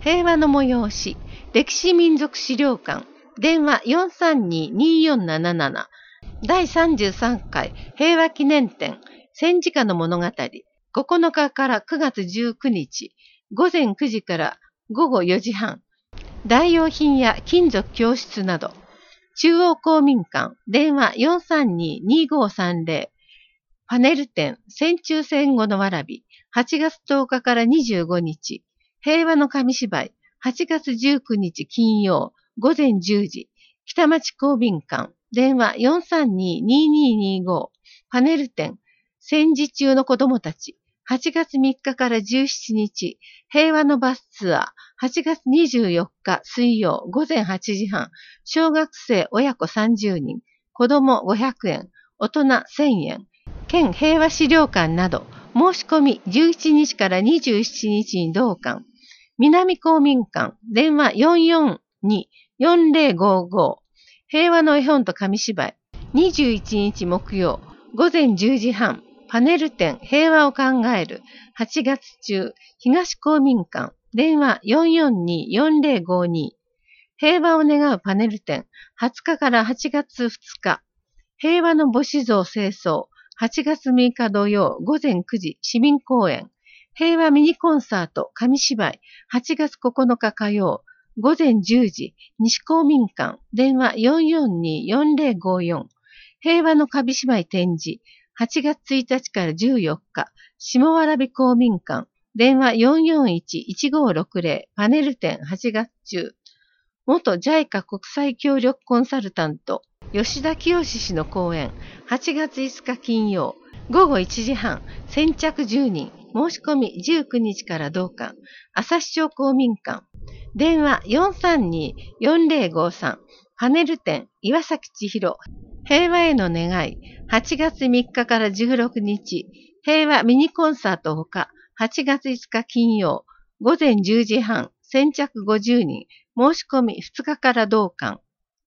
平和の催し、歴史民族資料館、電話432-2477、第33回平和記念展、戦時下の物語、9日から9月19日、午前9時から午後4時半、代用品や金属教室など、中央公民館、電話432-2530、パネル展、戦中戦後のわらび、8月10日から25日、平和の紙芝居、8月19日金曜、午前10時、北町公民館、電話432-2225、パネル展、戦時中の子供たち、8月3日から17日、平和のバスツアー、8月24日水曜午前8時半、小学生親子30人、子供500円、大人1000円、県平和資料館など、申し込み11日から27日に同館、南公民館、電話442-4055、平和の絵本と紙芝居、21日木曜、午前10時半、パネル展、平和を考える、8月中、東公民館、電話442-4052、平和を願うパネル展、20日から8月2日、平和の母子像清掃、8月6日土曜午前9時市民公園、平和ミニコンサート紙芝居、8月9日火曜午前10時西公民館、電話442-4054、平和の紙芝居展示、8月1日から14日下蕨公民館、電話441-1560、パネル展8月中、元 JICA 国際協力コンサルタント吉田清氏の講演、8月5日金曜、午後1時半、先着10人、申し込み19日から同館、旭町公民館、電話432-4053、パネル展、岩崎千尋、平和への願い、8月3日から16日、平和ミニコンサートほか、8月5日金曜、午前10時半、先着50人、申し込み2日から同館、